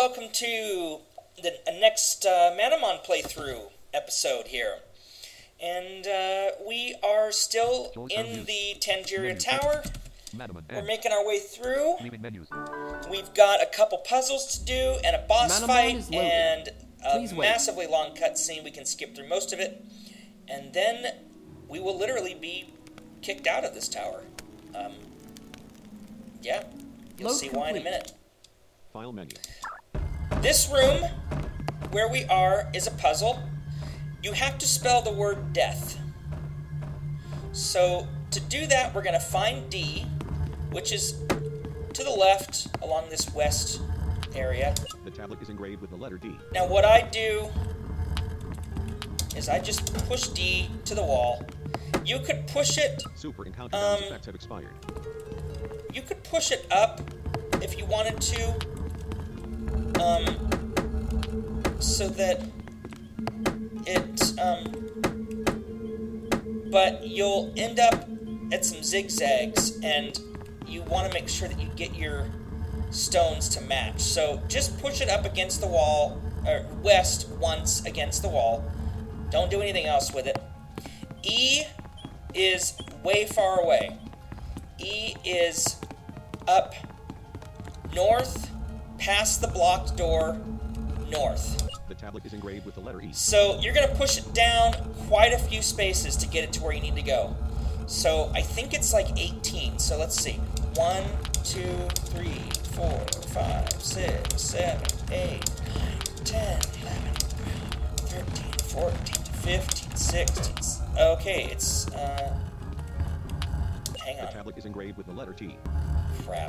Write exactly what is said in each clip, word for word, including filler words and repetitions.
welcome to the next uh, Manamon playthrough episode here. And uh, we are still in the Tangiria Tower. We're making our way through. We've got a couple puzzles to do and a boss fight and a massively long cutscene. We can skip through most of it. And then we will literally be kicked out of this tower. Um, yeah, you'll see why in a minute. File menu. This room, where we are, is a puzzle. You have to spell the word death. So, to do that, we're going to find D, which is to the left along this west area. The tablet is engraved with the letter D. Now, what I do is I just push D to the wall. You could push it... Super encounter um, effects have expired. You could push it up if you wanted to. Um, so that it, um, but you'll end up at some zigzags, and you want to make sure that you get your stones to match. So just push it up against the wall, or west once against the wall. Don't do anything else with it. E is way far away. E is up north, past the blocked door, north. The tablet is engraved with the letter E. So you're going to push it down quite a few spaces to get it to where you need to go. So I think it's like eighteen. So let's see. one, two, three, four, five, six, seven, eight, nine, ten, eleven, twelve, thirteen, fourteen, fifteen, sixteen. Okay, it's, uh... hang on. The tablet is engraved with the letter T. Crap.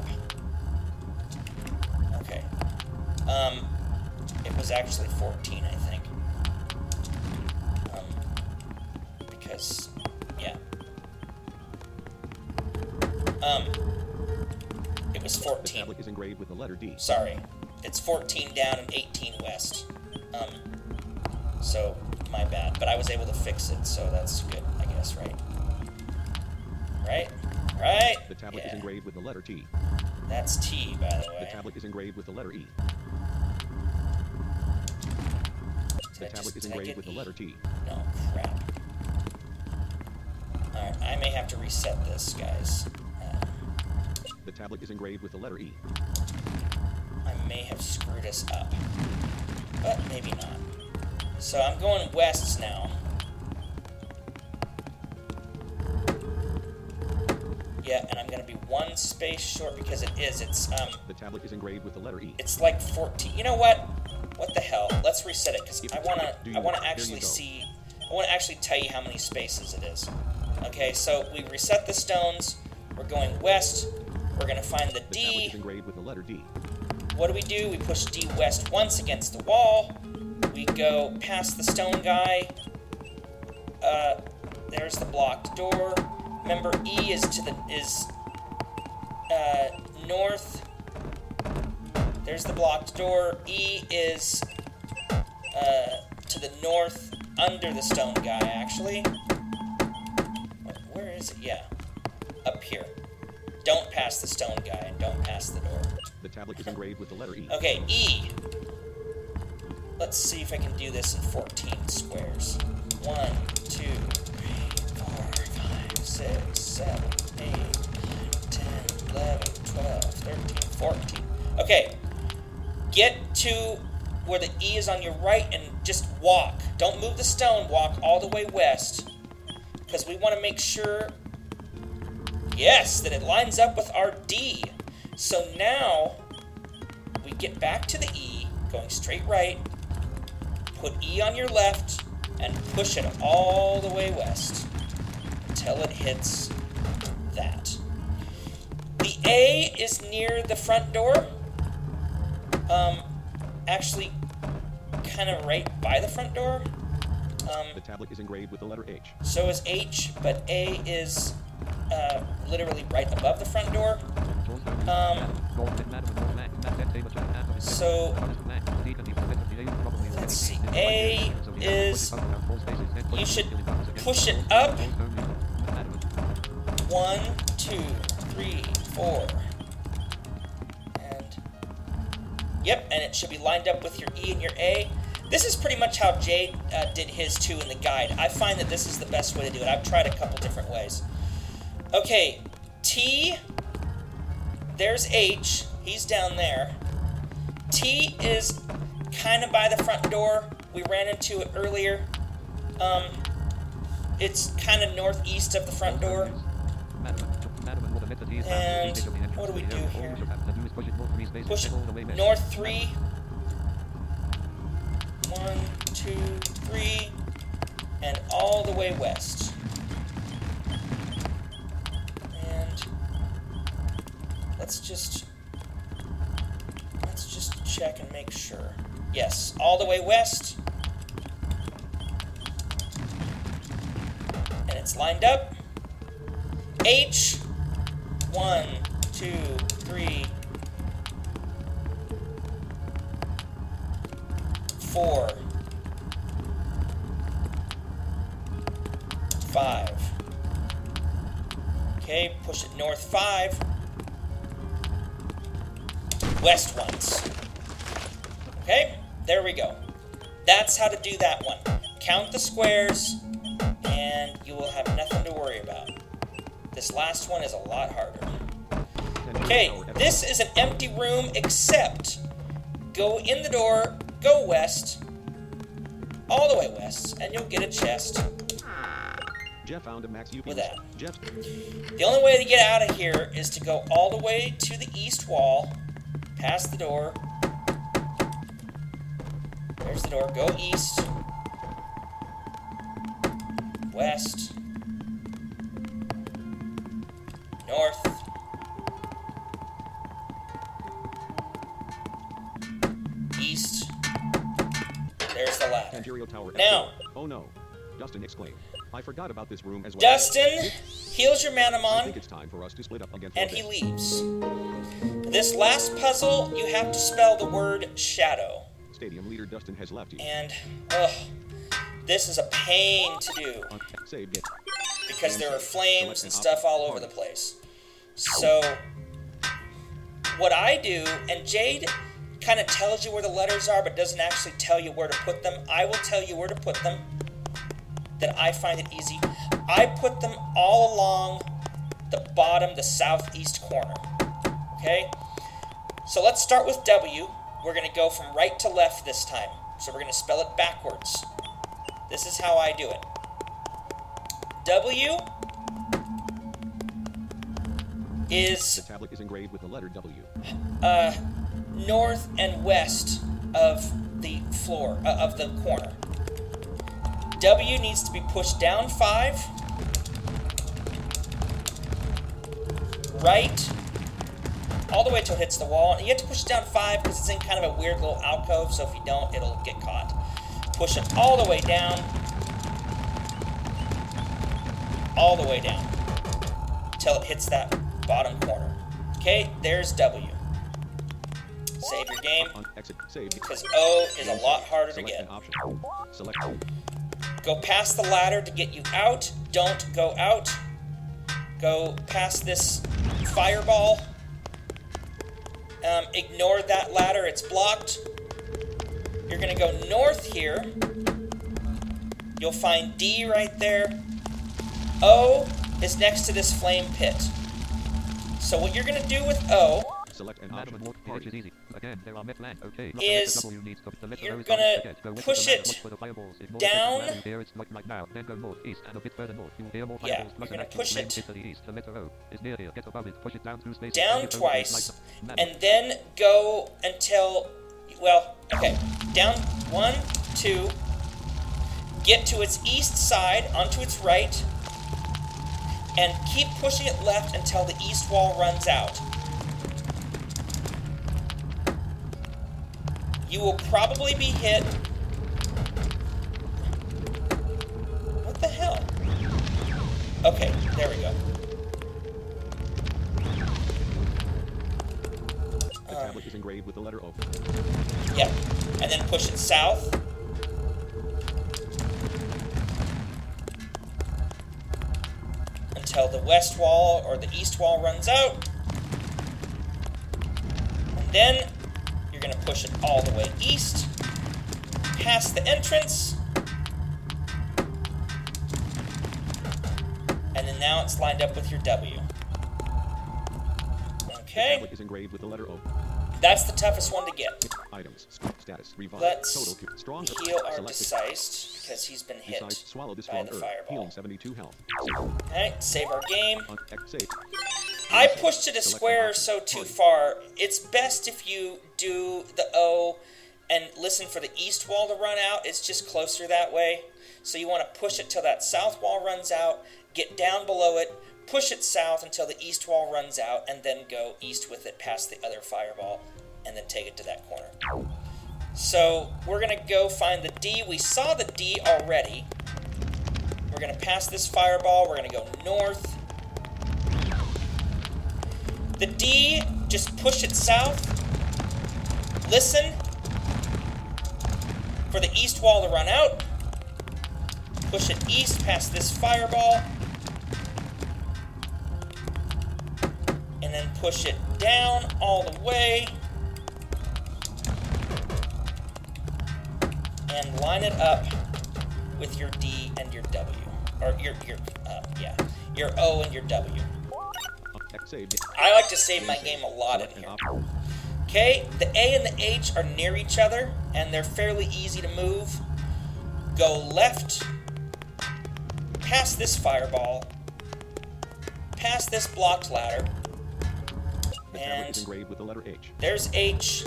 Okay. Um, it was actually fourteen, I think. Um, because, yeah. Um, it was The fourteen. tablet is engraved with the letter D. Sorry. It's fourteen down and eighteen west. Um, so, my bad. But I was able to fix it, so that's good, I guess, right? Right? Right? The tablet yeah. is engraved with the letter T. That's T, by the way. The tablet is engraved with the letter E. Did The I tablet just- is did I engraved get with the E? letter T. No, crap. Alright, I may have to reset this, guys. Uh, The tablet is engraved with the letter E. I may have screwed us up. But maybe not. So I'm going west now. Yeah, and I'm going to be one space short because it is. It's, um... The tablet is engraved with the letter E. It's like fourteen. You know what? What the hell? Let's reset it because If I it's want correct, do to. you I want to want- there actually you go. see. I want to actually tell you how many spaces it is. Okay, so we reset the stones. We're going west. We're gonna find the The tablet D. is engraved with the letter D. What do we do? We push D west once against the wall. We go past the stone guy. Uh, there's the blocked door. Remember, E is to the is uh, north. There's the blocked door. E is uh, to the north, under the stone guy, actually. Where is it? Yeah, up here. Don't pass the stone guy and don't pass the door. The tablet is engraved with the letter E. Okay, E. Let's see if I can do this in fourteen squares. one, two, three, four, five, six, seven, eight, nine, ten, eleven, twelve, thirteen, fourteen. Okay, get to where the E is on your right and just walk. Don't move the stone, walk all the way west. Because we want to make sure, yes, that it lines up with our D. So now, we get back to the E, going straight right, put E on your left, and push it all the way west until it hits that. The A is near the front door. Um, actually, kind of right by the front door. Um, The tablet is engraved with the letter H. so is H, but A is uh, literally right above the front door. Um, so, let's see. A is, you should push it up. One, two, three, four. And Yep, and it should be lined up with your E and your A. This is pretty much how Jade uh, did his too in the guide. I find that this is the best way to do it. I've tried a couple different ways. Okay, T, there's H, he's down there. T is kind of by the front door. We ran into it earlier. Um, it's kind of northeast of the front door. And what do we do here? Push it north three. One, two, three, and all the way west. And let's just let's just check and make sure. Yes, all the way west. And it's lined up. H, one, two, three, four, five. Okay, push it north five. West once. Okay, there we go. That's how to do that one. Count the squares, and you will have nothing to worry about. This last one is a lot harder. Okay, this is an empty room, except go in the door, go west, all the way west, and you'll get a chest. Jeff found a max U P. With that. Jeff. The only way to get out of here is to go all the way to the east wall, past the door. There's the door. Go east, west, north, east. There's the ladder. Anterior tower. Now. Oh no. Dustin exclaimed. I forgot about this room as well. Dustin heals your I Manamon, think it's time for us to split up against and he Orbit. leaves. This last puzzle, you have to spell the word shadow. Stadium leader Dustin has left you. And, ugh, this is a pain to do. On- Save game. Because there are flames and stuff all over the place. So, what I do, and Jade kind of tells you where the letters are, but doesn't actually tell you where to put them. I will tell you where to put them, that I find it easy. I put them all along the bottom, the southeast corner. Okay? So let's start with W. We're going to go from right to left this time. So we're going to spell it backwards. This is how I do it. W is The tablet is engraved with the letter W. uh, north and west of the floor, uh, of the corner. W needs to be pushed down five, right, all the way till it hits the wall. And you have to push it down five because it's in kind of a weird little alcove, so if you don't, it'll get caught. Push it all the way down, all the way down, till it hits that bottom corner. Okay, there's W. Save your game, On exit. Save. because O is a lot harder to Select get. an option. Select. Go past the ladder to get you out. Don't go out. Go past this fireball. Um, ignore that ladder. It's blocked. You're going to go north here. You'll find D right there. O is next to this flame pit. So what you're going to do with O Select an option. Is easy. Again, there are met land. Okay. is you're gonna push it down. Here it's like right now. Then go north, east, and a bit further north. You'll hear more Yeah, fireballs you're plus an gonna actual push flame it hit to the east. The letter O is near here. Get above it. Push it down through space. Down Get over it, twice, like and then go until, well, okay, down one, two, get to its east side, onto its right, and keep pushing it left until the east wall runs out. You will probably be hit. What the hell? Okay, there we go. The tablet is engraved with the letter O. Yep. And then push it south. Until the west wall or the east wall runs out. And then you're going going to push it all the way east, past the entrance, and then now it's lined up with your W. The Okay, tablet is engraved with the letter O. that's the toughest one to get. Items. Status. Revive. Let's Total. Q- Strong. heal our Selected. Decised, because he's been hit Decised. Swallow the by strong the herb. fireball. Healing seventy-two health. Alright, save our game. On X save. I pushed it a Select square an or so option. too Party. far. It's best if you do the O and listen for the east wall to run out. It's just closer that way. So you want to push it till that south wall runs out, get down below it, push it south until the east wall runs out, and then go east with it past the other fireball, and then take it to that corner. So we're going to go find the D. We saw the D already. We're going to pass this fireball. We're going to go north. The D, just push it south. Listen for the east wall to run out. Push it east past this fireball. And then push it down all the way. And line it up with your D and your W. Or your, your uh, yeah, your O and your W. X save. I like to save my game a lot in Select an here. option. Okay, the A and the H are near each other, and they're fairly easy to move. Go left, past this fireball, past this blocked ladder, The tablet is and engraved with the letter H. there's H,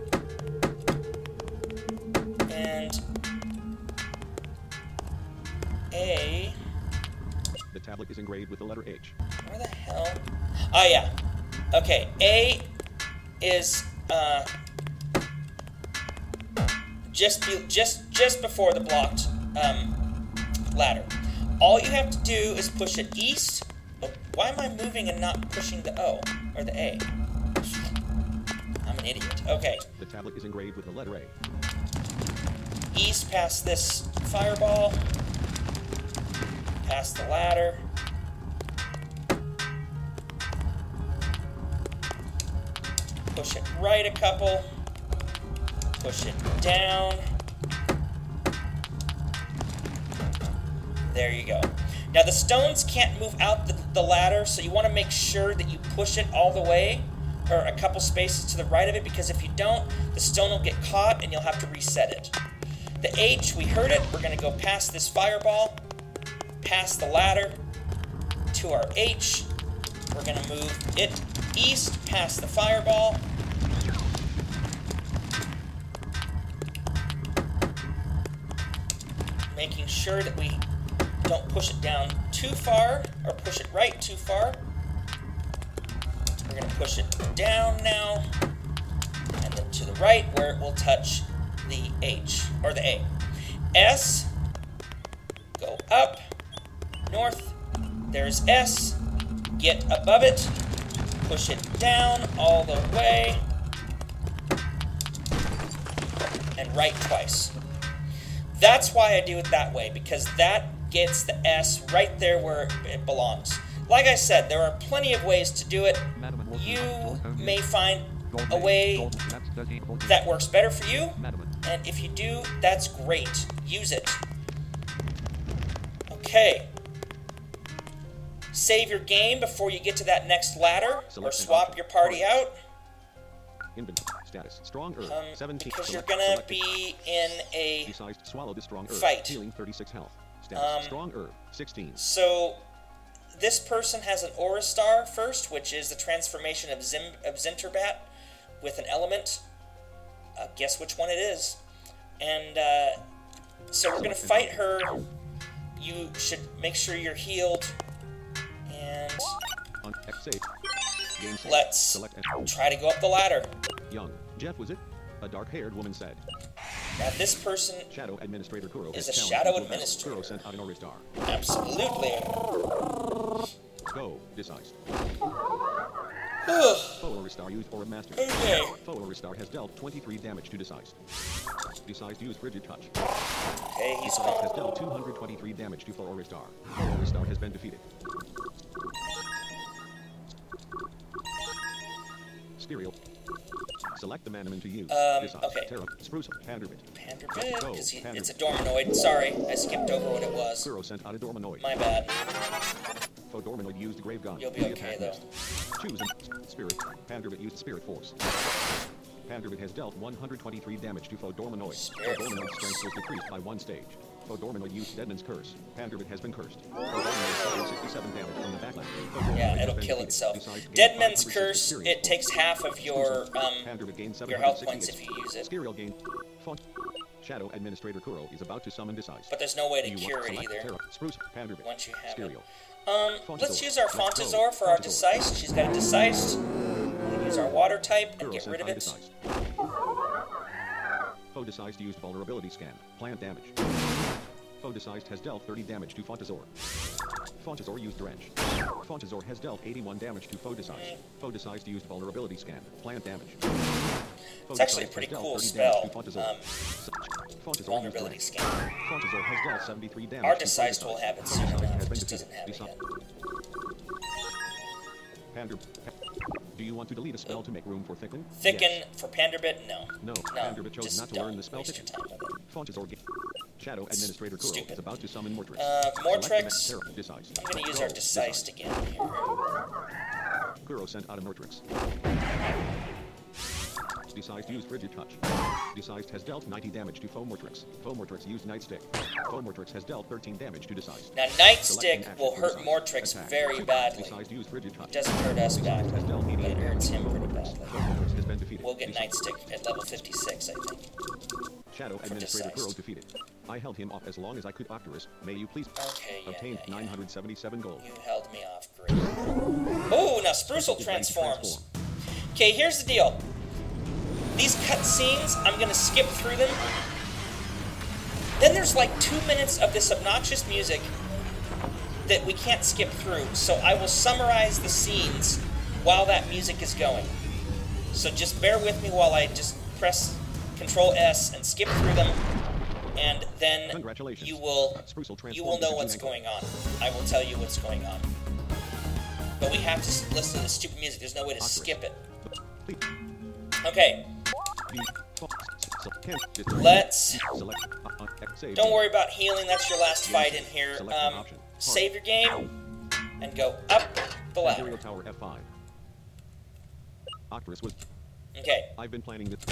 and A. The tablet is engraved with the letter H. Where the hell? Oh, yeah. Okay, A is uh, just be, just just before the blocked um, ladder. All you have to do is push it east. Oh, why am I moving and not pushing the O or the A? I'm an idiot. Okay, The tablet is engraved with the letter A. east past this fireball, past the ladder. Push it right a couple. Push it down. There you go. Now the stones can't move out the, the ladder, so you want to make sure that you push it all the way, or a couple spaces to the right of it, because if you don't, the stone will get caught and you'll have to reset it. The H, we heard it. We're going to go past this fireball, past the ladder, to our H. We're going to move it east past the fireball. Making sure that we don't push it down too far or push it right too far. We're going to push it down now and then to the right where it will touch the H or the A. S, go up, north, there's S, get above it, push it down all the way, and right twice. That's why I do it that way, because that gets the S right there where it belongs. Like I said, there are plenty of ways to do it. You may find a way that works better for you, and if you do, that's great. Use it. Okay. Save your game before you get to that next ladder, or swap your party out, Inventory. Status. Strong herb. um, seventeen. because you're Select- gonna selected. be in a... Decised. Swallow the strong herb. Fight. Healing thirty-six health. Status. Um, strong herb. sixteen. So, this person has an Aura Star first, which is the transformation of, Zim, of Zinterbat with an element. Uh, guess which one it is. And uh, so we're going to fight her. You should make sure you're healed. And On X save. Game save. let's Select and try to go up the ladder. Young. Jeff, was it? A dark-haired woman said. Now, this person, Shadow Administrator Kuro Is has a challenged Shadow you to a battle. Administrator. Kuro sent out an Aura Star. absolutely. Go. Decised. Ugh. Foe Aura Star used Aura Master. Okay. Foe Aura Star has dealt twenty-three damage to Decised. Decised used Frigid Touch. Okay, he's Decised has gone. dealt two hundred twenty-three damage to Foe Aura Star. Foe Aura Star has been defeated. Stereo. Select the Manaman to use. Um, Decide. okay. Terra, Spruce, Panderbit. Panderbit, Go, because Panderbit. it's a Dormanoid. Sorry, I skipped over what it was. Kuro sent out a Dormanoid. My bad. Fodormanoid used Grave Gun. You'll be The okay, attack though. missed. Choose a Spirit. Panderbit used Spirit Force. Panderbit has dealt one hundred twenty-three damage to Fodormanoid. Spirit Fodormanoid's Force. strength was decreased by one stage. Fodormanoid used Deadman's Curse. Panderbit has been cursed. Fodormanoid suffered sixty-seven damage from the backland. Fodormanoid Yeah, has it'll been kill defeated. itself. Decide to gain Deadman's five hundred Curse, Spirit it Force. takes half of your um Panderbit gained your health seven hundred points sixty-eight. if you use it. Skiriel gained Font. Shadow Administrator Kuro is about to summon Decisive. But there's no way to You cure want it select either. Terra, Spruce, Panderbit. Once you have it. Skiriel. Um, Fontazor. let's use our Let's go. Fontazor for our Fontazor. Decise. She's got a Decise. We'll use our Water type and Kuro get sent rid of out it. Decised. Foe Decised used Vulnerability Scan. Plant damage. Foe Decised has dealt thirty damage to Fontazor. Fontazor used Drench. Fontazor has dealt eighty-one damage to Foe Decised. Foe Decised used Vulnerability Scan. Plant damage. It's actually a pretty cool spell. Um, vulnerability Scan. scan. Fontazor has dealt seventy-three damage. Our to Decise Foe will have it Foe soon Decisive enough. has It been just defeated. doesn't have it Decide- yet. Pander. Do you want to delete a spell to make room for Thicken? Thicken Yes. for Panderbit? No. No, No. Panderbit chose Just not to don't learn the spell waste your Thicken. time with it. Fontazor ga- Shadow Administrator Kuro Stupid. is about to summon Mortrix. Uh, Select the Mortrix. Terra, Decise. I'm going to use Go, our Decise Decise. again here. Kuro sent out a Mortrix. Decised used Frigid Touch. Decised has dealt ninety damage to Foe Mortrix. Foe Mortrix used Nightstick. Foe Mortrix has dealt thirteen damage to Decised. Now, Select Nightstick an will action hurt Decised. Mortrix Attack. very badly. Decised used Frigid Touch. It doesn't hurt us Decised badly, has dealt but eighty-eight it hurts him damage to pretty Foe Mortrix. badly. Foe Mortrix has been defeated. We'll get Decised. Nightstick at level fifty-six, I think. Shadow Administrator Decised. Kuro defeated. I held him off as long as I could. Octorus, may you please Okay, yeah, obtained yeah, yeah. nine hundred seventy-seven gold. You held me off, great. Oh, now Sprucel Is ready to transforms. transform. Okay, here's the deal. These cutscenes, I'm gonna skip through them. Then there's like two minutes of this obnoxious music that we can't skip through. So I will summarize the scenes while that music is going. So just bear with me while I just press Control S and skip through them, and then Congratulations. you will Sprucel you will transformed know into what's Junanko. going on. I will tell you what's going on. But we have to s- listen to the stupid music. There's no way to Octorus. skip it. Please. Okay, The- fo- so- can- dis- let's. select- uh, uh, save. Don't worry about healing. That's your last fight in here. Select an Um, option. Hard. save your game and go up the ladder. Imperial Tower F five. Octorus was. Okay, I've been planning this.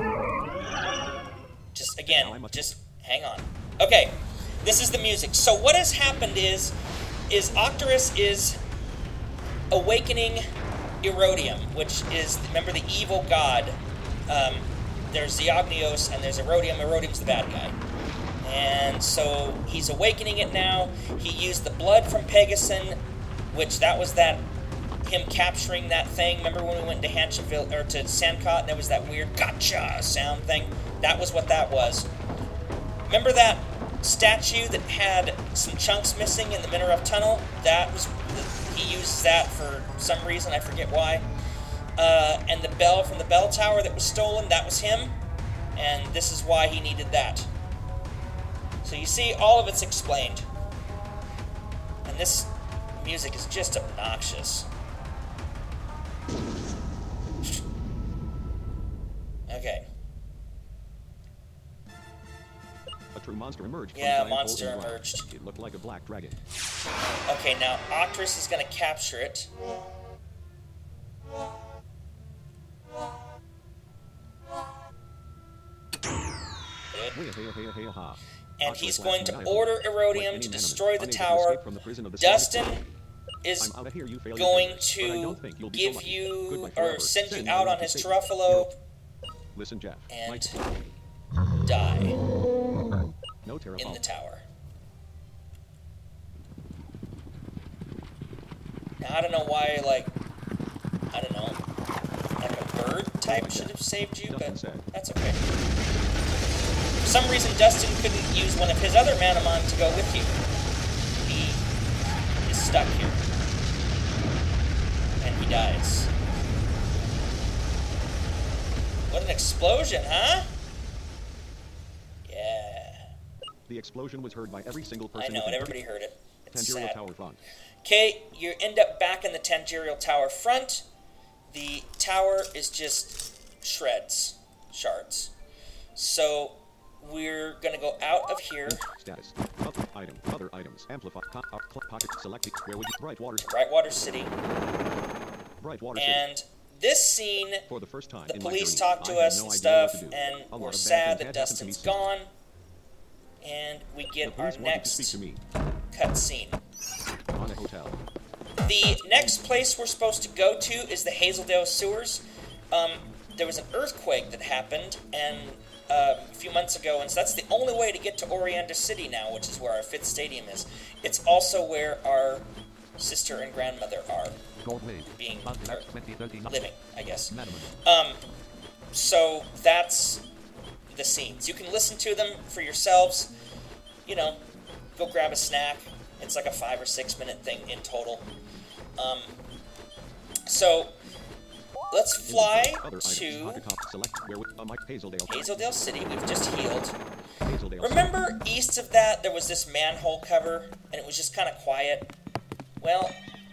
just Now I again, must- just hang on. Okay, this is the music. So what has happened is, is Octorus is awakening Erodium, which is, remember, the evil god. Um, there's Zeognios and there's Erodium. Erodium's the bad guy. And so he's awakening it now. He used the blood from Pegasus, which that was that him capturing that thing. Remember when we went to Hanchaville or to Sandcott and there was that weird gotcha sound thing? That was what that was. Remember that statue that had some chunks missing in the Minarov tunnel? That was he uses that for some reason, I forget why. Uh, and the bell from the bell tower that was stolen, that was him. And this is why he needed that. So you see, all of it's explained. And this music is just obnoxious. Okay. A true monster emerged. from Yeah, a giant hole monster in the rock. emerged. It looked like a black dragon. Okay, now Octorus is going to capture it. Good. Hey, hey, hey, hey, ha. And Octorus he's last going to night, order like Erodium any to man destroy the unable to tower. escape from the prison of the Dustin Sonic- is I'm out of here, you failure going failure, but I to don't think you'll be so give lucky. you Goodbye or forever. send you Send out me on to his safety. Teruffalo Listen, Jeff. and My- die no terror. in the tower. Now, I don't know why, like, I don't know, like a bird type should have saved you, Dustin but said. that's okay. For some reason, Dustin couldn't use one of his other Manamon to go with you. He is stuck here. And he dies. What an explosion, huh? Yeah. The explosion was heard by every single I person. know, within and everybody heard it. It's Tanjiro sad. Tower front. Okay, you end up back in the Tangerial Tower front. The tower is just shreds, shards. So we're gonna go out of here. Status. Other item. Other items. Amplify. Co- uh, cl- pocket. Select. Where would you? Brightwater. Brightwater City. Brightwater And City. this scene, For the first time the in my police journey, talk to I had us no and idea stuff, what to do. and A lot we're of bad sad things that had happened to me Dustin's since. gone. And we The get our police wanted to speak next to me cutscene. on a hotel. The next place we're supposed to go to is the Hazeldale sewers. Um, there was an earthquake that happened and uh, a few months ago, and so that's the only way to get to Orianda City now, which is where our fifth stadium is. It's also where our sister and grandmother are Gold wave. being Monthly or twenty thirteen. living, I guess. Madam. Um, so that's the scenes. You can listen to them for yourselves. You know, go grab a snack. It's like a five or six minute thing in total. Um, so let's fly Other items. to Pocket top. Select. Where would? Uh, Mike Hazeldale. Hazeldale City. We've just healed. Hazeldale. Remember east of that there was this manhole cover and it was just kind of quiet? Well,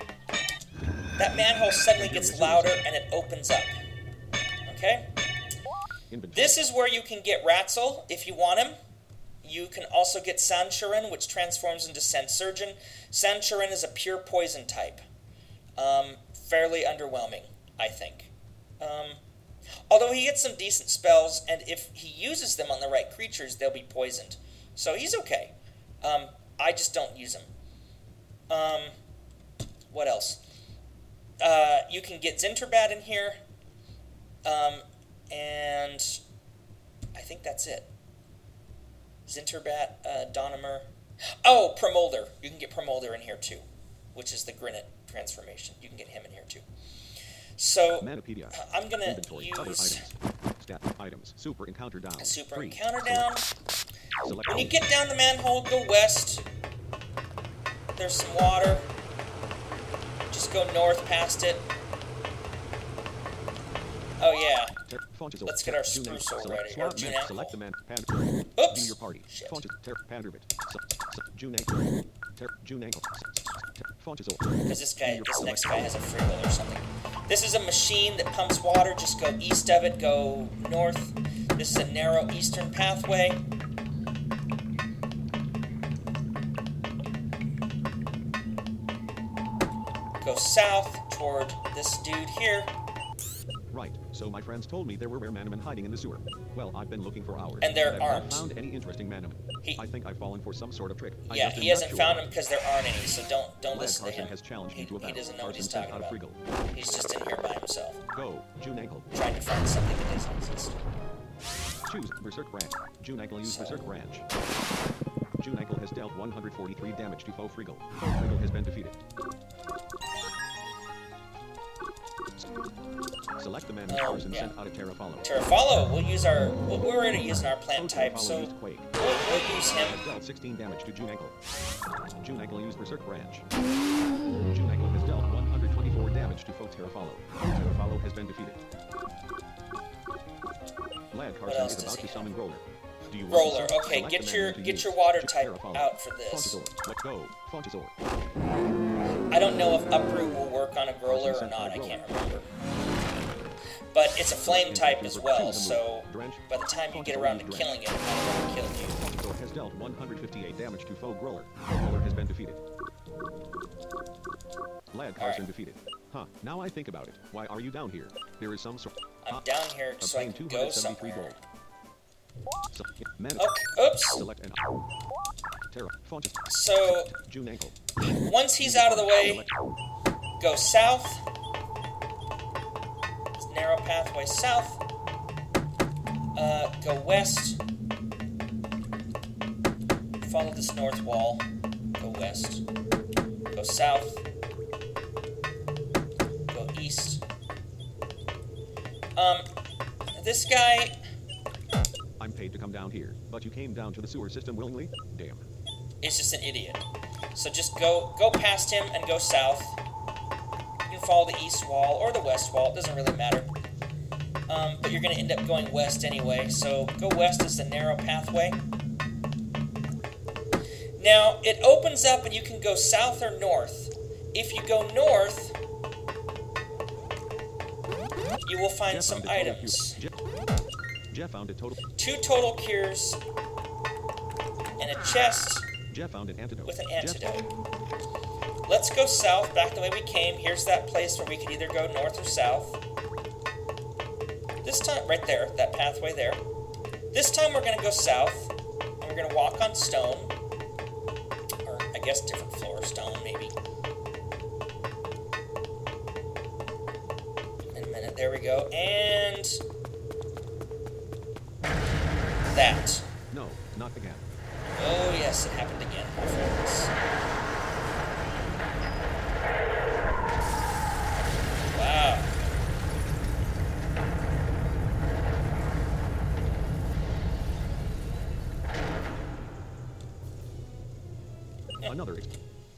that manhole suddenly gets louder and it opens up. Okay? Inventory. This is where you can get Ratzel if you want him. You can also get Sanchurin, which transforms into Sansurgeon. Sanchurin is a pure poison type. Um, fairly underwhelming, I think. Um, although he gets some decent spells, and if he uses them on the right creatures, they'll be poisoned. So he's okay. Um, I just don't use him. Um, what else? Uh, you can get Zinterbat in here. Um, and I think that's it. Zinterbat, uh, Donimer. Oh, Promolder. You can get Promolder in here too, which is the Grinnet transformation. You can get him in here too. So Manopedia. uh, I'm going to Inventory. Other use items. Stat. Items. Super encounter down. a super Three. encounter Select- down. Select. When you get down the manhole, go west. There's some water. Just go north past it. Oh yeah. Ter- Fontes- Let's get our Ter- spruce Junac- ore select- ready, or Swap Junac- man- Select the man. Pan- Oops. View your party. Shit. Fontes- Ter- Panderbit. Se- se- Junac- Ter- Junac- se- Ter- Fontes- Because this guy, View your- this next select- guy has a friggle or something. This is a machine that pumps water. Just go east of it, go north. This is a narrow eastern pathway. Go south toward this dude here. Right. So my friends told me there were rare Manaman hiding in the sewer. Well, I've been looking for hours. And there I've not aren't. found any interesting Manaman. He- I think I've fallen for some sort of trick. I Yeah, just am he not hasn't sure. found him because there aren't any, so don't don't Lad listen to Carson him. has challenged He, me to a he battle. doesn't know what he's Carson talking sent out about. a Friggle. He's just in here by himself, Go, June ankle. trying to find something that doesn't exist. Choose Berserk Branch. June ankle use So- Berserk Branch. June ankle has dealt one hundred forty-three damage to foe Friggle. Foe Friggle has been defeated. Select the man who Oh, Carson yeah. sent out a Terra Follow. Terrafollow, we'll use our. Well, we're already using our Foe plant Terra type, Follow so used Quake. we'll, we'll use him. Has dealt sixteen damage to June ankle. June ankle used Berserk Branch. June ankle has dealt one hundred twenty-four damage to foe Terra Follow. Terra Follow has been defeated. Lad Carson else is does about he to have? summon Roller. Do you want Roller, to okay, select get the man your to get use your water Terra type Follow. out for this. Fontazor. Let go. Fontazor. I don't know if Uproot will work on a Growler or not. I can't remember. But it's a flame type as well, so by the time you get around to killing it, it might have killed you. Fontazor has dealt one hundred fifty-eight damage to foe Growler. Growler has been defeated. Lad Carson Alright. defeated. Huh, now I think about it. Why are you down here? There is some sort. I'm down here so I Obtain can go 273 somewhere. gold. So, man, Okay, oops. select an Terra. Fontes. So June ankle. once he's out of the way, go south. This narrow pathway south. Uh, go west. Follow this north wall. Go west. Go south. Go east. Um, this guy. I'm paid to come down here, but you came down to the sewer system willingly? Damn. is just an idiot. So just go go past him and go south. You can follow the east wall or the west wall. It doesn't really matter. Um, but you're going to end up going west anyway. So go west is the narrow pathway. Now, it opens up and you can go south or north. If you go north, you will find Jeff some found a total items. cure. Jeff, Jeff found a total. Two total cures and a chest Jeff found an antidote. with an Jeff- antidote. Let's go south, back the way we came. Here's that place where we could either go north or south. This time, right there, that pathway there. This time we're going to go south, and we're going to walk on stone. Or, I guess, different floor stone, maybe. In a minute, there we go. And... that. No, not again. Oh, yes, it happened again, my friends. Wow. Another. Ex-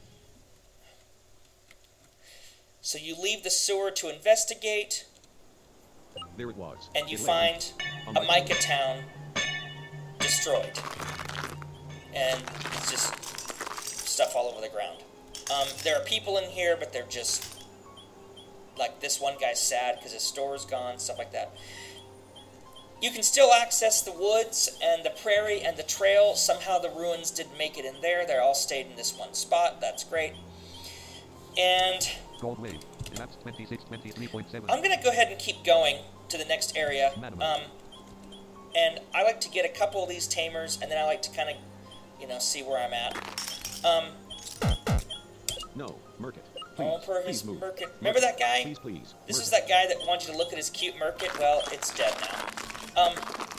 So you leave the sewer to investigate, there it was. and you It lay find on a my- mica town destroyed. And it's just stuff all over the ground. Um, there are people in here, but they're just... like, this one guy's sad because his store's gone, stuff like that. You can still access the woods and the prairie and the trail. Somehow the ruins didn't make it in there. They all stayed in this one spot. That's great. And Gold wave. Maps twenty-six twenty-three point seven. I'm going to go ahead and keep going to the next area. Um, and I like to get a couple of these tamers, and then I like to kind of, you know, see where I'm at. Um, No, Merkit. all Please, per please his move. Merkit. Remember that guy? Please, please. This Merkit. is that guy that wanted you to look at his cute Merkit. Well, it's dead now. Um,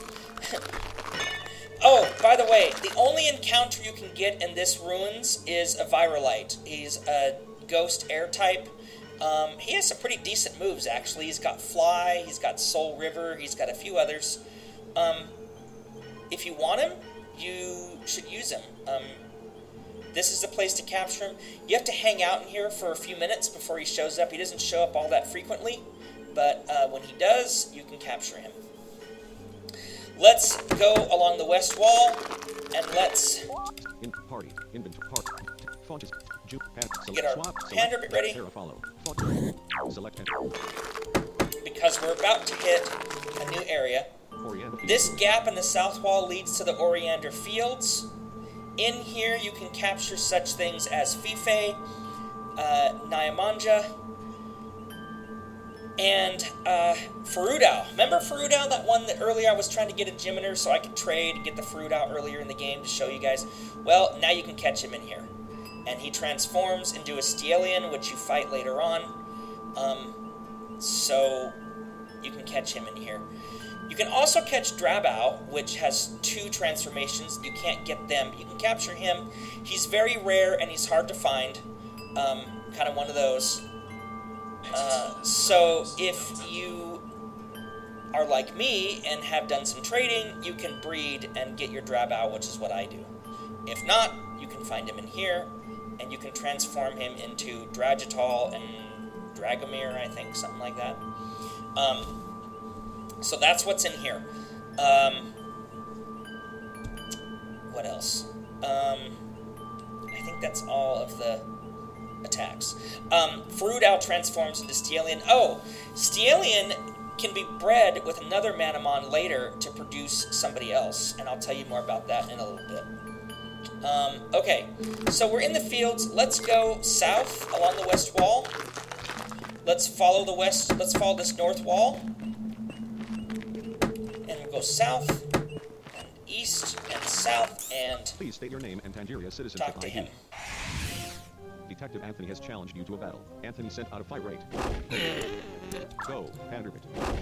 oh, by the way, the only encounter you can get in this ruins is a Virolite. He's a ghost air type. Um, he has some pretty decent moves, actually. He's got Fly, he's got Soul River, he's got a few others. Um, if you want him, you should use him. Um, this is the place to capture him. You have to hang out in here for a few minutes before he shows up. He doesn't show up all that frequently, but uh, when he does, you can capture him. Let's go along the west wall, and let's In party. Inventory. Party. Fonts. Ju- pan- select, Get our swap. Select, hand ribbit ready. Terra follow. Font. Select and because we're about to hit a new area. orient. This gap in the south wall leads to the Oriander Fields. In here, you can capture such things as Fife, uh, Nyamanja, and uh, Ferudau. Remember Ferudau, that one that earlier I was trying to get a Gymnor so I could trade and get the Ferudau earlier in the game to show you guys? Well, now you can catch him in here. And he transforms into a Steelian, which you fight later on. Um, so you can catch him in here. You can also catch Drabau, which has two transformations. You can't get them. You can capture him. He's very rare and he's hard to find. Um, kind of one of those. Uh, so if you are like me and have done some trading, you can breed and get your Drabau, which is what I do. If not, you can find him in here, and you can transform him into Dragital and Dragomir, I think, something like that. Um, so that's what's in here. Um, what else? Um, I think that's all of the attacks. Um, Ferudau transforms into Steelian. Oh, Steelian can be bred with another Manamon later to produce somebody else, and I'll tell you more about that in a little bit. Um, okay, so we're in the fields. Let's go south along the west wall. Let's follow the west. Let's follow this north wall, and we'll go south, and east, and south, and Please state your name and Tangeria citizenship talk to I D. him. Detective Anthony has challenged you to a battle. Anthony sent out a fight rate. Go, Panderbit.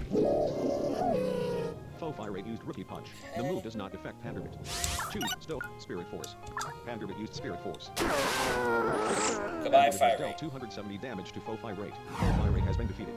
Faux fire rate used rookie punch. The move does not affect Panderbit. Choose Stoke Spirit Force. Panderbit used Spirit Force. Goodbye, Panderbit fire has dealt rate. two hundred seventy damage to Faux fire rate. Faux fire rate has been defeated.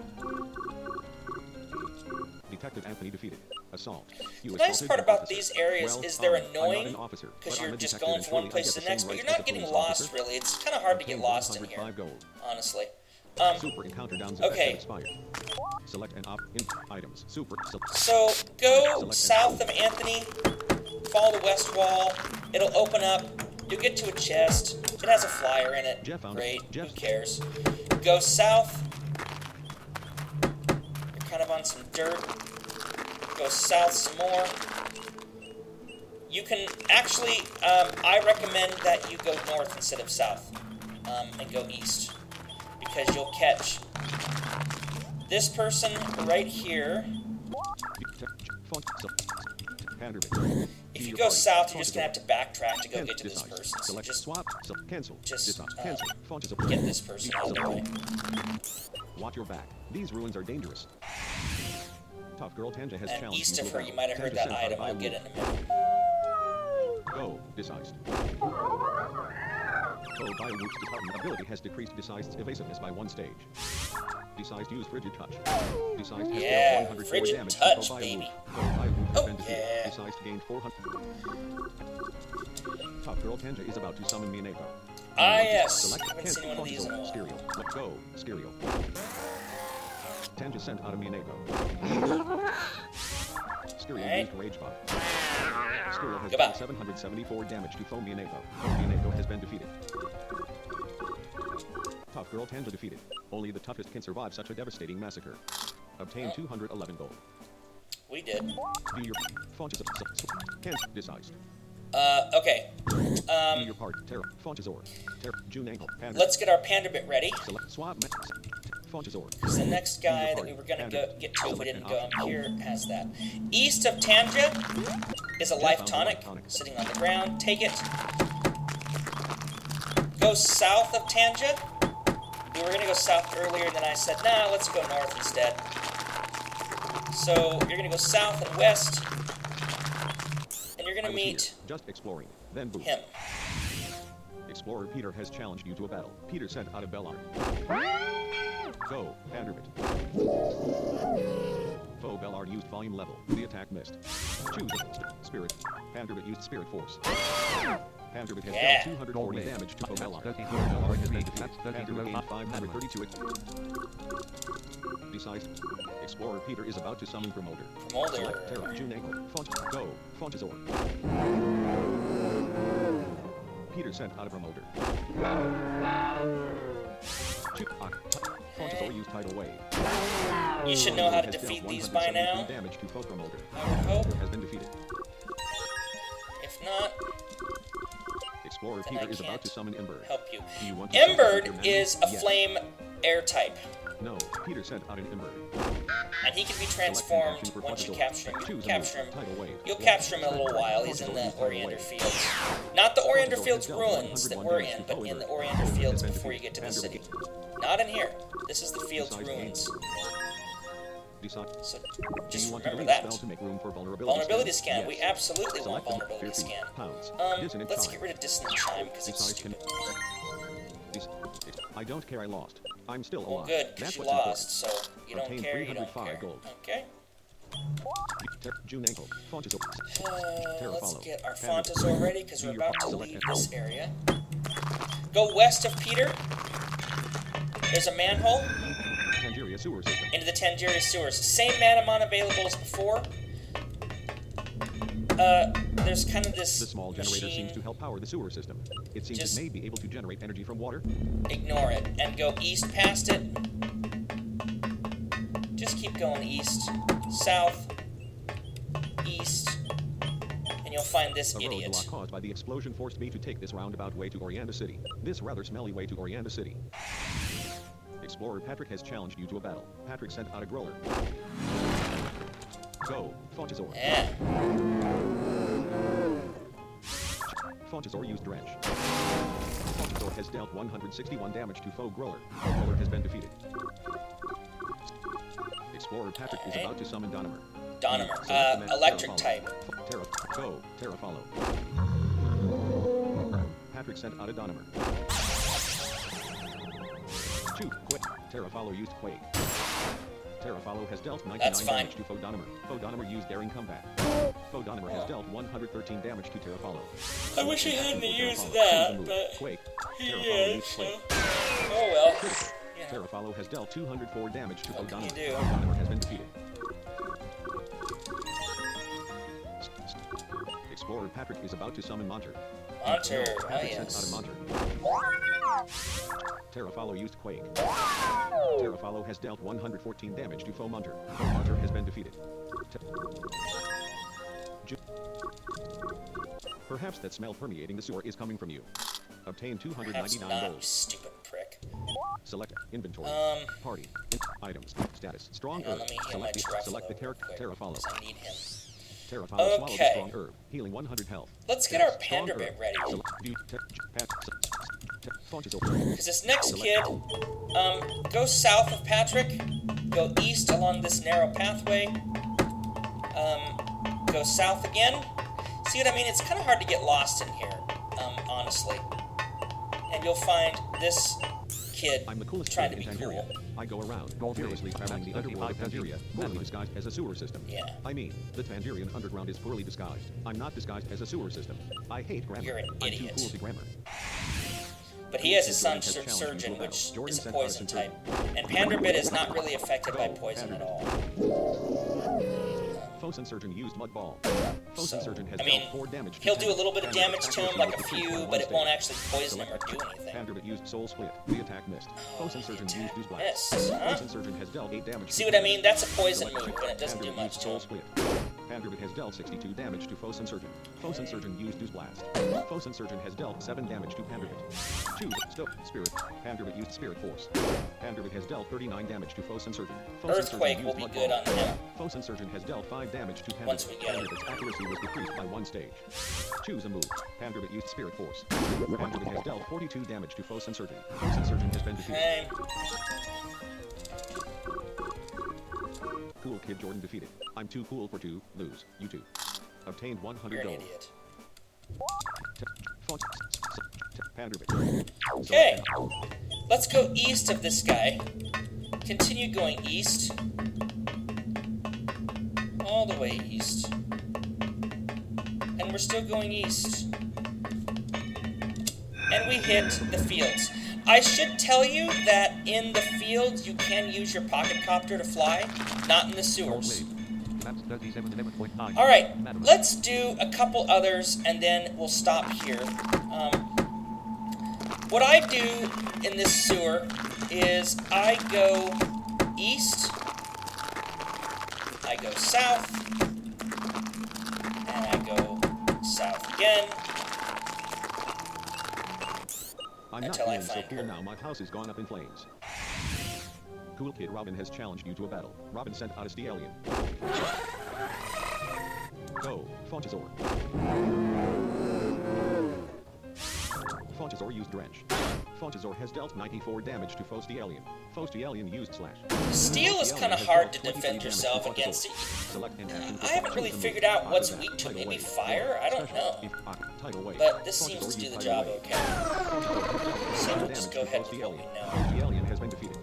Detective Anthony defeated. Assault. You The nice assaulted part an about officer. these areas Well, is they're I'm- I'm not annoying an officer, because but I'm you're a just detective going and from one surely I place get to the the next, same but you're rights not as a getting police lost, officer. really. It's kind of hard to get Obtained lost in here, one hundred five gold. honestly. Um, Super encounter downs okay. effects have expired. Select an op in items. Super. Se- So go Select an- south of Anthony, follow the west wall. It'll open up. You'll get to a chest. It has a flyer in it. Jeff found it. Great. Jeff- Who cares? Go south. You're kind of on some dirt. Go south some more. You can actually, um, I recommend that you go north instead of south, um, and go east, because you'll catch this person right here. If you go south, you're just gonna have to backtrack to go get to this person. So just, cancel, just uh, cancel, get this person out of the way. Watch your back. These ruins are dangerous. Tough Girl Tanja has And challenged east you of to a her, you battle. might have heard Tanja that sent out item. a I'll by get it wolf. in a minute. Go, Decised. Oh, Biowoof's department ability has decreased Decised's evasiveness by one stage. Decised used Frigid Touch. Decised has Yeah, dealt one hundred four Frigid damage Touch, to Biowoolf. baby. Oh, Biowoolf has Oh, been defeated. yeah. Decised gained four hundred. Tough Girl Tanja is about to summon Mineko. Ah, yes. Select Haven't Cancel seen one of these in a while. Stereo. Let go. Stereo. Tanja sent out a Mineko. Stereo Alright. used Rage Buff. Stereo has Goodbye. dealt seven hundred seventy-four damage to foe Mineko. Mineko has been defeated. Tough Girl Tanja defeated. Only the toughest can survive such a devastating massacre. Obtain Oh. two hundred eleven gold. We did. Do your Fonches of Cancel Decised. Uh, okay. Do Um, your part. Terra. Fonchesor. Terra. June Ankle. Panda. let's get our panda bit ready. Select swap. Fonchesor. Because the next guy that we were going to go get to if we didn't go up here has that. East of Tanja is a life tonic sitting on the ground. Take it. Go south of Tanja. We were going to go south earlier, and then I said, nah, let's go north instead. So you're going to go south and west, and you're going I to was meet here, just exploring. Then boom. him. Explorer Peter has challenged you to a battle. Peter sent out a Bellard. Go, Panderbit. Foe Bellard used volume level. The attack missed. Choose a Spirit. Panderbit used Spirit Force. Panderbit has Yeah. dealt two hundred forty Gold damage to foe That's Bellard. thirty-two. Bellard has been That's defeated. thirty-two. Panderbit gained That's five hundred thirty-two. Decides. Explorer Peter is about to summon Promoter. Promoter. Select Terra. June Ankle. Font. Go. Fonchesor. Peter sent out a Promoter. Chip. Fonchesor used Tidal Wave. You should know how to Has dealt defeat these one by hundred seventy-three now. damage to foe Promoter. I would hope. Has been defeated. If not, Explorer Then I Peter is about can't to summon Emberd. help you. Do you want to summon Emberd your mana? is a Yes. flame air type, No, Peter sent out an Emberd. and he can be Select an transformed option for once you Fonchesor. capture him. You Choose can a capture him. move. Tidal Wave. You'll One. capture him in a little Select while. He's in Fonchesor the used Tidal Oriander Wave. Fields. Not the Oriander Fonchesor Fields has dealt ruins that we're in, but in the Oriander Fields before you get to the city. Not in here. This is the Fields Decide ruins. Decide. So Do just you want to remember delete that. spell to make room for vulnerability, Vulnerability scan. Yes. We absolutely want Select the vulnerability fear scan. Pounds. Um, Dissonant let's chime. get rid of dissonant chime because it's Decide stupid. Dec- I don't care. I lost. I'm still Well, alive. good, because That's you what's lost, so you don't Obtain care, you don't three hundred five care. gold. Okay. Ter- June Ankle. Fonchesor. Uh, Terra let's follow. get our Panda. Fontasor ready because Do we're your about to part. leave Select this area. Go west of Peter. There's a manhole Tangeria sewer system. into the Tangeria sewers. Same mana amount available as before. Uh, there's kind of this The small generator machine. seems to help power the sewer system. It seems Just- it may be able to generate energy from water. Ignore it and go east past it. Just keep going east, south, east, and you'll find this A idiot. roadblock caused by the explosion forced me to take this roundabout way to Orianda City. This rather smelly way to Orianda City. Explorer Patrick has challenged you to a battle. Patrick sent out a growler. Go, Fonchesor. Yeah. Fonchesor used Drench. Fonchesor has dealt one hundred sixty-one damage to foe Growler. Growler has been defeated. Explorer Patrick is Alright. about to summon Donimer. Donimer, Select uh, the next electric Terra type. follow. Terra, go, Terra follow. Patrick sent out a Donimer. Shoot, quick. Terra follow used Quake. Terra follow has dealt ninety-nine That's fine. damage to foe Donimer. Foe Donimer used Daring Combat. Foe Donimer has dealt one hundred thirteen damage to Terra follow. I wish he hadn't Terra used follow. that, Choose a move. but Quake. he Terra follow is, used so... Quake. Oh well. Critical. Yeah. Terra follow has dealt two hundred four damage to foe What can you Donimer. do? Foe Donimer has been defeated. Explorer Patrick is about to summon Monter. Monter, No, oh Patrick sent yes. out a Monter. Terrafollow used Quake. Terrafollow has dealt one hundred fourteen damage to Foemunter. Foemunter has been defeated. Te- Ju- Perhaps that smell permeating the sewer is coming from you. Obtain two hundred Perhaps ninety-nine not, you gold. stupid prick. Select inventory. Um, Party. In- items. Status. Strong Hang on, herb. let me heal my Select, Terrafollow select the real character quick, Terrafollow. 'cause I need him. Terrafollow swallows Okay. the strong herb, healing one hundred health. Let's get our Status, strong Panderbit herb. ready. Select view, te- pat- se- te- Fontes over. Because this next kid, um, go south of Patrick, go east along this narrow pathway, um, go south again. See what I mean? It's kind of hard to get lost in here, um, honestly. And you'll find this kid I'm the coolest trying to kid be in cool. Pandaria. I go around, Gold fearlessly Gate. traveling the That's underworld of thirty-five Pandaria, poorly disguised as a sewer system. Yeah. I mean, the Pandarian underground is poorly disguised. I'm not disguised as a sewer system. I hate grammar. You're an I'm idiot. too cool to grammar. But he has a Jordan sun has challenged surgeon, you to a which battle. Jordan is a sent poison us type. into- And Panderbit is not really affected by poison at all. Fosun Surgeon used Mud Ball. Fosun So, Surgeon has I mean, dealt four damage to he'll do a Pandaria. little bit of Pandaria damage to accuracy him, like was a decreased few, by but one it won't stage. actually poison him or Select do attack. anything. Panderbit used Soul Split. The attack missed. Fosun Surgeon attack used Ooze Blast. missed, huh? Fosun Surgeon has dealt eight damage. See to what I Panderbit. mean? That's a poison Select move, attack. and it doesn't do Panderbit much used to Soul him. Split. Panderbit has dealt sixty-two damage to Fosun Surgeon. Fosun Surgeon used Ooze Blast. Fosun Surgeon has dealt seven damage to Panderbit. Choose Stoke Spirit. Panderbit used Spirit Force. Panderbit has dealt thirty-nine damage to Fosun Surgeon. Fosun Earthquake Surgeon will used be Mud good Ball. on him. Fosun Surgeon has dealt five damage to Panderbit. Once we get it. Panderbit's accuracy was decreased by one stage. Choose a move. Panderbit used Spirit Force. Panderbit has dealt forty-two damage to Fosun Surgeon. Fosun Surgeon has been defeated. Okay. Cool Kid Jordan defeated. I'm too cool for two. Lose. You two. Obtained one hundred You're an gold. idiot. T- font- s- s- t- Panderbit. Okay. Let's go east of this guy. Continue going east. All the way east. And we're still going east. And we hit the fields. I should tell you that in the fields you can use your pocket copter to fly, not in the Gold sewers. Wave. Maps thirty-seven eleven point nine. Alright, Madam. let's do a couple others and then we'll stop here. Um, what I do in this sewer is I go east, I go south, and I go south again. I'm not Until I feeling so find cool her. now. My house has gone up in flames. Cool Kid Robin has challenged you to a battle. Robin sent out a Steelian. Go, Fontazor. Fontazor used Drench. Fontazor has dealt ninety-four damage to Fostialian. Fostialian used Slash. Steel is Fostialian kind of has hard dealt to twenty-three defend damage yourself to Fontazor. against it. Select an action. I haven't really Choose a figured move. out what's Either weak that, to. tidal Maybe wave, fire? I don't special, know. if- uh, tidal wave. But this Fontazor seems to do used the tidal job wave. okay. So we'll just go ahead with what we know. Fostialian has been defeated.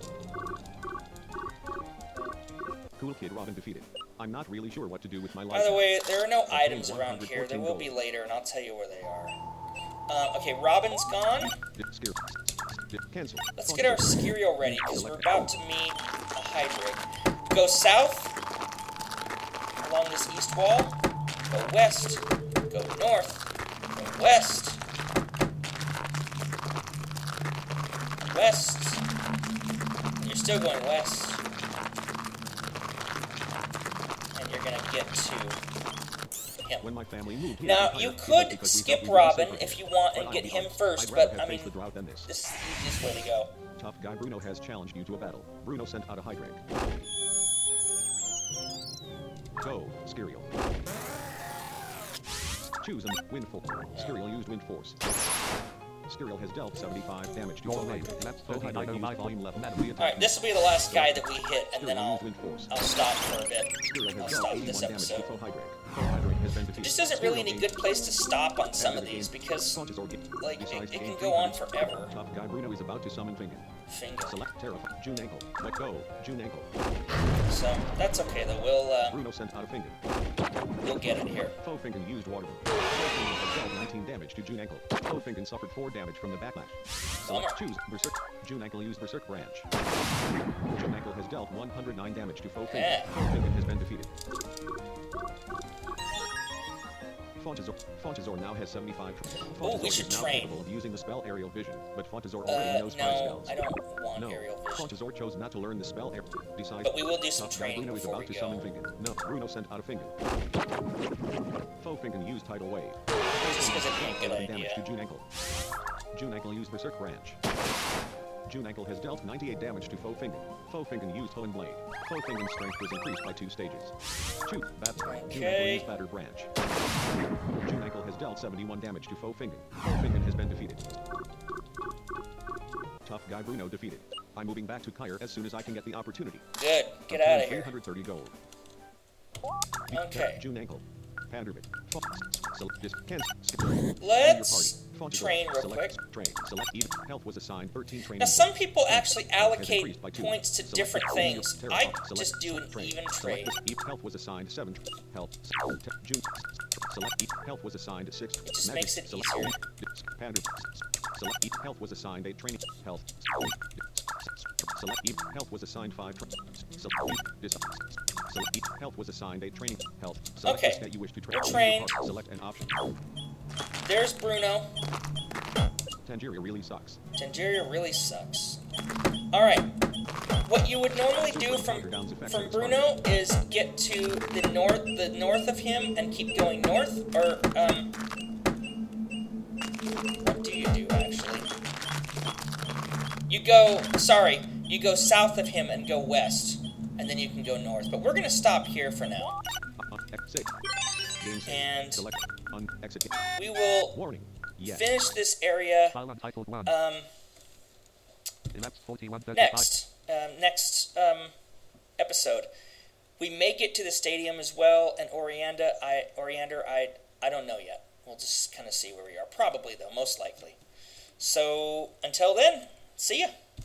Cool Kid Robin defeated. I'm not really sure what to do with my life. By the way, there are no Okay, items around here. There will be gold. later, and I'll tell you where they are. Um, okay, Robin's gone. Scare. Cancel. Let's get our Skirio ready, because we're about to meet a Hydreigon. Go south along this east wall. Go west. Go north. Go west. West. And you're still going west. And you're gonna get to him. When my family moved here, Now, we you hired people could because we skip thought we were Robin safer. if you want and But get I'll be him honest, first, I'd rather but have I faced mean, the drought than this. this is the easiest way to go. Tough guy Bruno has challenged you to a battle. Bruno sent out a Hydreigon. Go, Skiriel. Choose a Wind Force. Skiriel used Wind Force. Skiriel has dealt seventy-five damage to Gold Full Wave. Hydreigon. Maps Full Hydreigon thirty-nine oh used nine. Flame Level. Madam. The attack Alright, this will be the last guy that we hit, and then Skiriel I'll, used Wind Force. I'll stop for a bit. Skiriel I'll has stop dealt this eighty-one damage to episode. Full Hydreigon. Full Hydreigon has been defeated. This isn't really any Skiriel good gained- place to stop on some of Panderbit these, gained- because, Fontazor gained- like, it, besides it can gained go on three hundred. forever. Tough guy Bruno is about to summon Fingon. Finger. Select Terrify. June Ankle. Let go. June Ankle. So, that's okay, though. We'll, uh, Bruno sent out a Fingon. we'll get it here. Foe Fingon used Waterman. Foe Fingon has dealt nineteen damage to June Ankle. Foe Fingon suffered four damage from the backlash. Select Bummer. choose Berserk. June Ankle used Berserk Branch. June Ankle has dealt one hundred nine damage to Foe Fingon. Yeah. Foe Fingon has been defeated. Fontazor, Fontazor now has seventy-five. Oh, we Fontazor should is now train. capable of using the spell Aerial Vision, but Fontazor already Uh, knows five no, spells. I don't want No, aerial vision. Fontazor chose not to learn the spell Aerial. Besides, But we will do some Tough guy training Bruno is before about we to go. summon Fingen. No, Bruno sent out a Fingen. Faux Fingen used Tidal Wave. Just because it'd be a good eleven damage idea. to June Ankle. June Ankle used Berserk Branch. June Ankle has dealt ninety-eight damage to Faux Fingen. Faux Fingen used Hoenn Blade. Faux Fingen's strength was increased by two stages. Shoot, Bat. June Ankle Okay. used Batter Branch. June Ankle has dealt seventy-one damage to Faux Fingen. Faux Fingen has been defeated. Tough guy Bruno defeated. I'm moving back to Kyre as soon as I can get the opportunity. Good. Get Obtain out of three here. hundred thirty gold. Okay. June Ankle. Panderbit. Select this. Cancel. Skip. Your Let's party. train real Select. quick. Train. Select even. Health was assigned thirteen training. Now, some points. people Train. actually Health has allocate increased by two. points to Select different the- things. Terra- I select- just do an train. even Select trade. this. E- Health was assigned seven. Health. Te- June. Select. E- Health was assigned six. It just Magic. makes it Select. easier. Pander. Select. E- Health was assigned eight training. Health. Select. E- Health was assigned five. Tra- Select. E- Dis- Select. E- Health was assigned eight training. Health. Select Okay. this that you wish to train. We're trained. Select an option. There's Bruno. Tangeria really sucks. Tangeria really sucks. Alright. What you would normally do from from Bruno is get to the north the north of him and keep going north, or um what do you do actually? You go sorry, you go south of him and go west, and then you can go north. But we're gonna stop here for now. Uh, exit. Game save. And Select. Un- exit. we will Warning. Yes. finish this area File untitled one. um Elapsed forty-one thirty-five. next um, next um, episode. We may get to the stadium as well, and Orianda, I Oriander, I I don't know yet. We'll just kind of see where we are. Probably though, most likely. So until then, see ya.